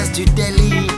reste du délit.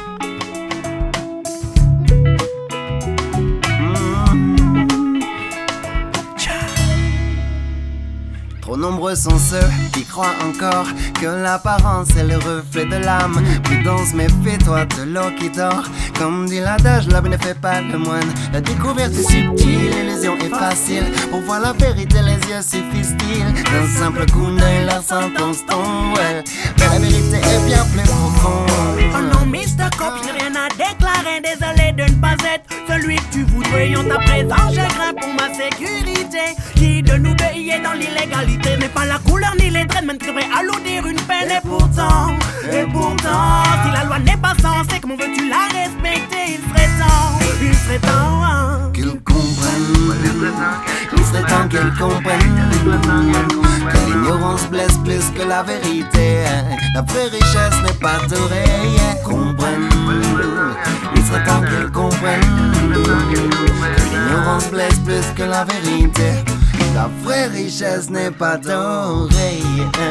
Trop nombreux sont ceux qui croient encore que l'apparence est le reflet de l'âme. Prudence, méfie-toi de l'eau qui dort. Comme dit l'adage, l'homme ne fait pas le moine. La découverte est subtile, l'illusion est facile. Pour voir la vérité, les yeux suffisent-ils? D'un simple coup d'œil, la sentence tombe. Ouais. Mais la vérité est bien plus profonde. Oh non, Mr. Cop, j'ai rien à déclarer. Désolé de ne pas être celui que tu voudrais. En ta présence, je crains pour ma sécurité. Qui de nous deux y est dans l'illégalité? Mais pas la couleur ni les traits, même devrait alourdir une peine. Et pourtant, si la loi n'est pas censée, comment veux-tu la respecter? Il serait temps qu'ils comprennent. Il serait temps qu'ils comprennent que l'ignorance blesse plus que la vérité. La vraie richesse n'est pas dorée. Comprennent. Il serait temps qu'ils comprennent que l'ignorance blesse plus que la vérité. La vraie richesse n'est pas dorée.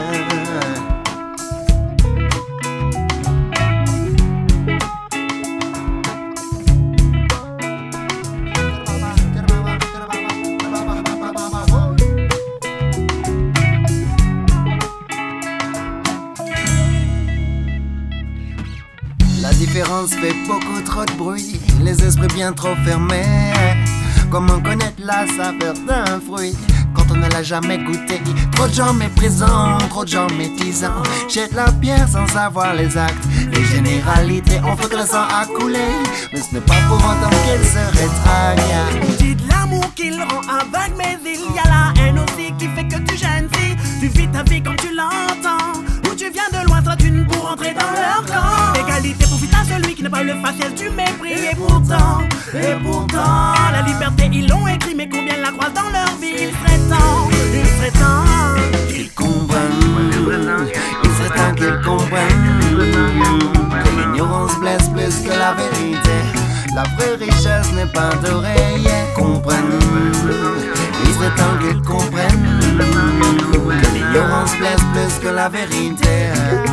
La différence fait beaucoup trop de bruit, les esprits bien trop fermés. Comment connaître la saveur d'un fruit quand on ne l'a jamais goûté? Trop de gens méprisants, trop de gens médisants, jettent la pierre sans savoir les actes. Les généralités ont fait que le sang a coulé, mais ce n'est pas pour autant qu'elle se rétracte. On dit de l'amour qu'il rend aveugle, mais il y a la haine aussi qui fait que tu gênes. Si tu vis ta vie comme tu l'entends, ou tu viens de loin, toi tu ne pour rentrer dans leur camp. L'égalité profite à celui qui n'a pas le faciès du mépris. Et pourtant, la liberté ils l'ont écrit, mais combien la croisent dans leur vie? Il serait temps qu'ils comprennent. Il serait temps qu'ils comprennent que l'ignorance blesse plus que la vérité. La vraie richesse n'est pas dorée. Comprennent. Il serait temps qu'ils comprennent que l'ignorance blesse plus que la vérité.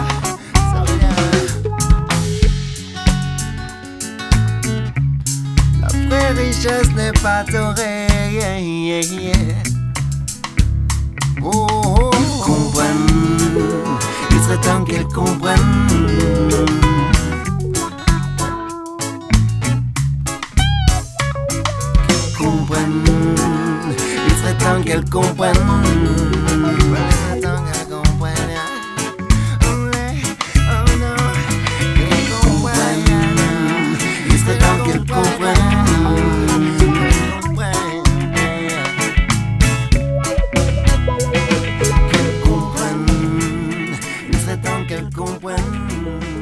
La vraie richesse n'est pas dorée. Ils comprennent. Il serait temps qu'ils comprennent. Il serait temps qu'elles comprennent. Il serait temps qu'elles comprennent. Il serait temps qu'elles comprennent.